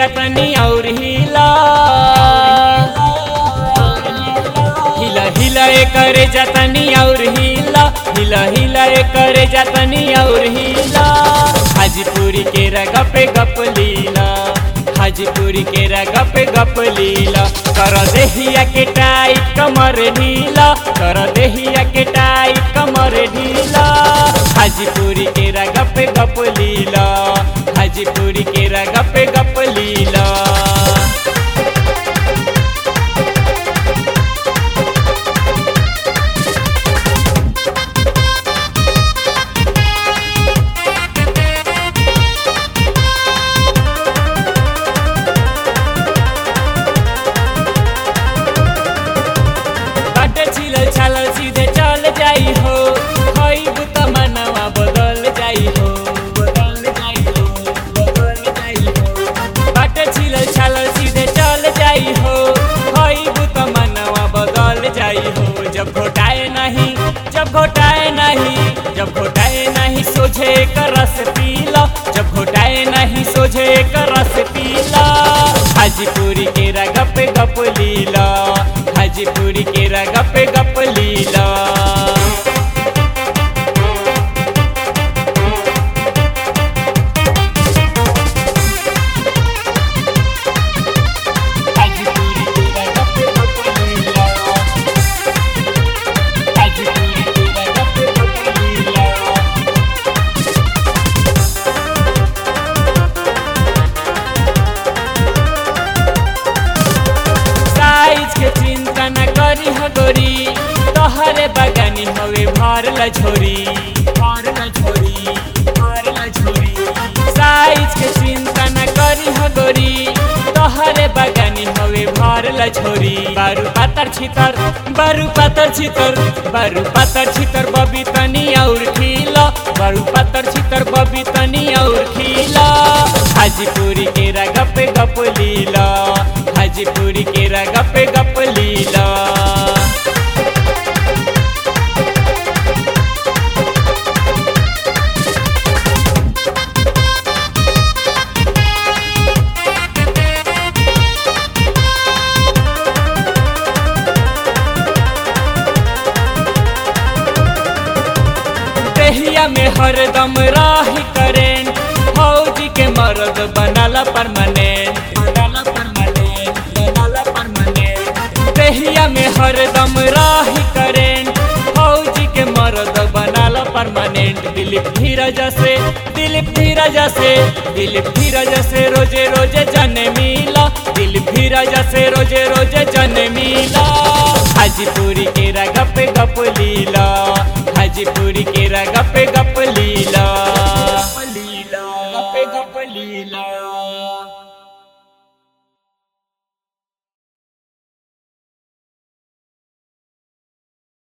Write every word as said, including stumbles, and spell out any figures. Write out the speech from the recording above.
तनी और हिला हिला हिला करे जा तनी और हिला हिला हिला करे जा तनी और हिला हाजीपुरी के गप गप लीला हाजीपुरी के गप गप लीला कर देहिया के टाइट कमर ढीला कर देहिया के टाइट कमर ढीला हाजीपुरी के गप गप लीला हाजीपुरी के गप गप लीला सीधे चल जाई हो खइब त मनवा बदल जाई हो बदल जाई हो बदल जाई हो बाटे छिलल छालल सीधे चल जाई हो खइब त मनवा बदल जाई हो जब घोटाए नहीं जब घोटाए नहीं जब घोटाए नहीं सोझे एक रस पीला जब घोटाए नहीं सोझे एक रस पीला हाजीपुरी के गप गप लीला हाजीपुरी के गप गप लीला हाजीपुरी के गप गप लीला हाजीपुरी के गप गप लीला साइज के चिंता न करी हो गोरी तोहरे बगानी हवे भर ल झोरी भर ल झोरी भर ल झोरी साइज के चिंता न करी हो गोरी तोहरे बगानी हवे भर ल झोरी बारू पातर छितर बारू पातर छितर बारू पातर छितर बबी तनी और खीला बारू पातर छितर बबी तनी और खीला हाजीपुरी के गप गप लीला हाजीपुरी के गप गप लीला देहिया में हरदम राही करेंट फौजी के मर्द बनाला परमानेंट बनाला परमानेंट बनाला परमानेंट देहिया में हरदम राही करेंट फौजी के मर्द बनाला परमानेंट दिलीप धीरज से दिलीप धीरज से दिलीप धीरज से रोजे रोजे जन मिला दिलीप धीरज से रोजे रोजे जन मिला हाजीपुरी के गप गप लीला हाजीपुरी के गप